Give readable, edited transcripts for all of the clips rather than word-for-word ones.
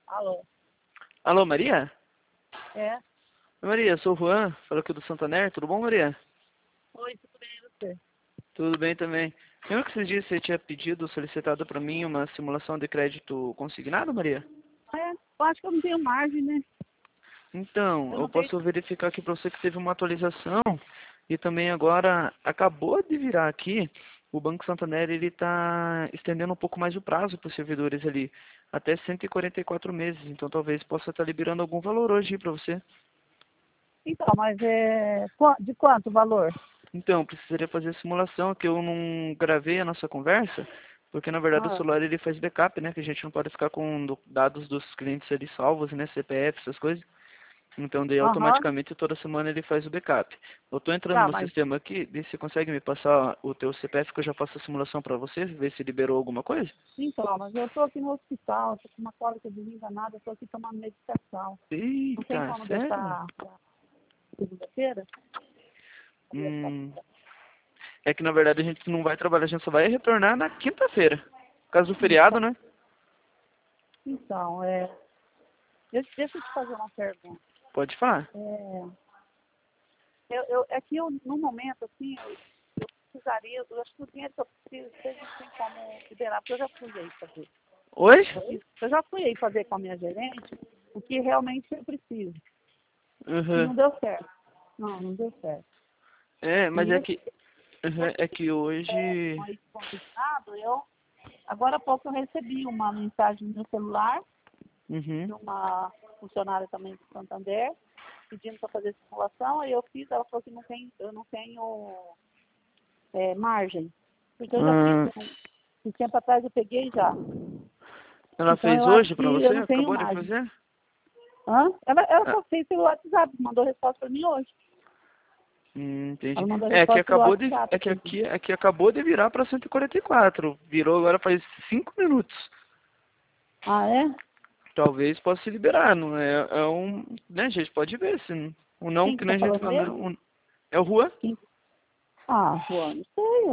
Alô? Alô, Maria? É? Maria, eu sou o Juan, falo aqui do Santander, tudo bom, Maria? Oi, tudo bem e você? Tudo bem também. Lembra que esses dias você tinha solicitado para mim uma simulação de crédito consignado, Maria? Eu acho que eu não tenho margem, né? Então, Eu eu não tenho. posso verificar aqui para você que teve uma atualização e também agora acabou de virar aqui, o Banco Santander ele está estendendo um pouco mais o prazo para os servidores ali, até 144 meses, então talvez possa estar liberando algum valor hoje para você. Então, mas de quanto o valor? Então, precisaria fazer a simulação, que eu não gravei a nossa conversa, porque na verdade o Ah, celular ele faz backup, né? Que a gente não pode ficar com dados dos clientes ali salvos, né? CPF, essas coisas. Então, daí aham. automaticamente toda semana ele faz o backup. Eu tô entrando Tá, no mas sistema aqui, e você consegue me passar o teu CPF que eu já faço a simulação para você, ver se liberou alguma coisa? então, mas eu tô aqui no hospital, tô com uma cólica desenganada, eu tô aqui tomando medicação. Não tem Eita, como sério? deixar pra segunda-feira? Hum, é que na verdade a gente não vai trabalhar, a gente só vai retornar na quinta-feira. Por causa do feriado, Então, né? então deixa eu te fazer uma pergunta. Pode falar. É, é que eu, no momento, assim, eu precisaria, eu acho que o dinheiro que eu preciso, vocês não tem como liberar, porque eu já fui aí fazer. Oi? Eu já fui aí fazer com a minha gerente o que realmente eu preciso. E Uhum. não deu certo. Não, não deu certo. É, mas E é esse que, uhum, é que hoje. mais complicado, agora há pouco eu recebi uma mensagem no meu celular Uhum. de uma funcionária também do Santander, pedindo para fazer simulação, aí eu fiz, ela falou que eu não tenho margem. Porque eu já fiz, Ah, um tempo atrás eu peguei já. ela Então fez eu acho hoje pra que você? eu não tenho Acabou de margem. fazer? Hã? Ela Ah, só fez pelo WhatsApp, mandou resposta para mim hoje. entendi. Ela mandou É que resposta pelo acabou de, WhatsApp. é que acabou de virar pra 144. Virou agora faz 5 minutos. Ah, é? Talvez possa se liberar, não é, é um, né, a gente pode ver se não, o não Quem que que tá nem a gente falando fala, mesmo? é o Rua? Quem? Ah, Juan, não sei,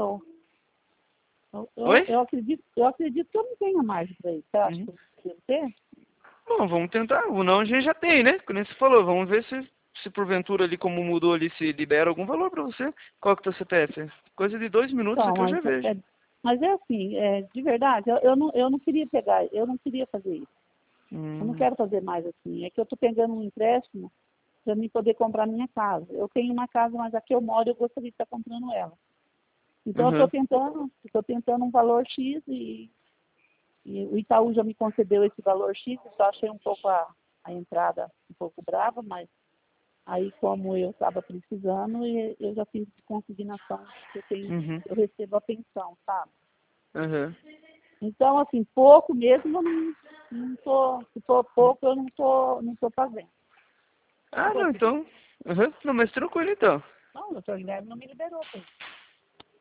Oi? eu acredito que eu não tenho margem para isso. Você acha Uhum. que eu devo ter? Bom, vamos tentar. O não a gente já tem, né? Como você falou, vamos ver se porventura ali como mudou ali se libera algum valor pra você. Qual que é o teu CPF? Coisa de 2 minutos Então, aqui eu já vejo. mas é assim, de verdade, eu não queria pegar, eu não queria fazer isso. Eu não Hum, quero fazer mais assim. É que eu estou pegando um empréstimo para mim poder comprar minha casa. Eu tenho uma casa, mas aqui eu moro, eu gostaria de estar comprando ela. Então eu uhum, estou tentando um valor X e o Itaú já me concedeu esse valor X, eu só achei um pouco a entrada um pouco brava, mas aí como eu estava precisando, eu já fiz de consignação que uhum, eu recebo a pensão, sabe? uhum. Então, assim, pouco mesmo eu não tô, se for pouco eu não tô fazendo. Não Ah, vou não, pedir. então. Uhum. Não, mas tranquilo então. Não, o doutor Guilherme não me liberou, pô.